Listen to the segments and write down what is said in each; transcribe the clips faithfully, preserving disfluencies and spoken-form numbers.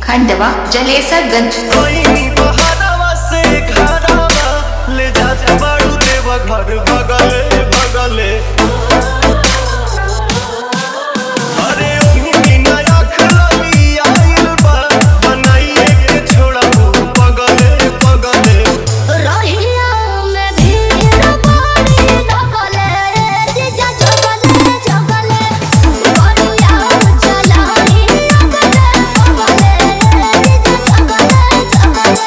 खंडवा जलेसरगंज। से घरवा ले जात बाड़ू देव घर बगले बगले अरे ओही नया खलवी आइल बा बनाइए के छोड़बू बगले बगले रहिया में भीड़ बड़ी लगले जीजा जगले जगले बड़िया चलाई अगले बगले जीजा जगले जगले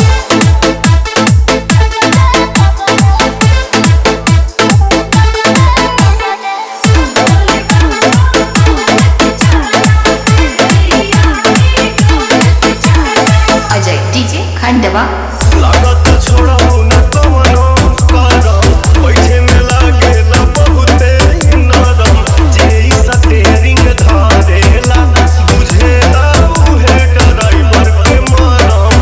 अजय डीजे खंडवा। लागत छोड़बू न कवनो करम बैठे में लागेला बहुते नरम जे ई स्टीयरिंग धरेला बुझेला उहे ड्राइवर के मरम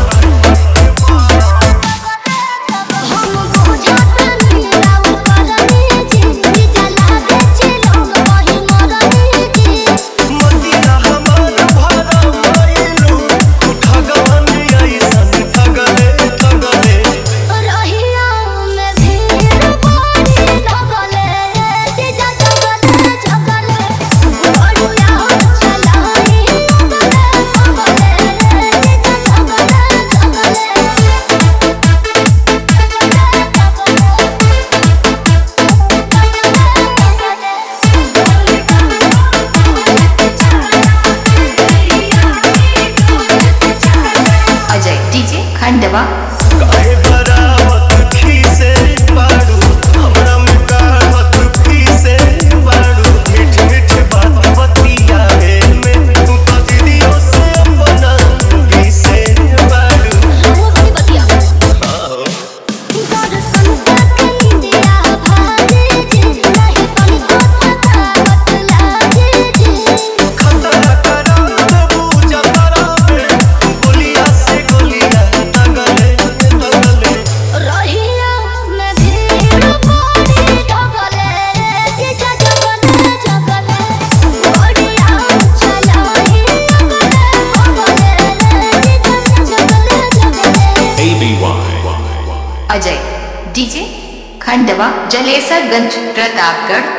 हम बुझत नीला ऊपर जी जीजा लागे चिलोग वही मरनी जी मतिया हमार भरम भइलू तू ठगवन ऐसन ठगले ठगले रहिया में भीड़ बड़ी लगले जीजा जगले जगले बड़िया चलाई अगले बगले जीजा जगले अजय डीजे खंडवा। काहे बरावत खीसे बाड़ू हमरा में काहत फीसे बाड़ू मीठ मीठ बात बतियावे में तू तो दीदियों से अपना पीसे बाड़ू वो बड़ी बतिया आओ दर्शन करके इंडिया भागे जी नहीं तनी को थकावट लागे जी खतरा करा देबू जतरा में गोलिया से गोलिया तगले तगले रहिया में भीड़ बड़ी लगले जीजा जगले जगले बड़िया चलाई अगले बगले जीजा जगले जगले A B Y Ajay DJ Khandwa Jalesarganj Pratapgarh.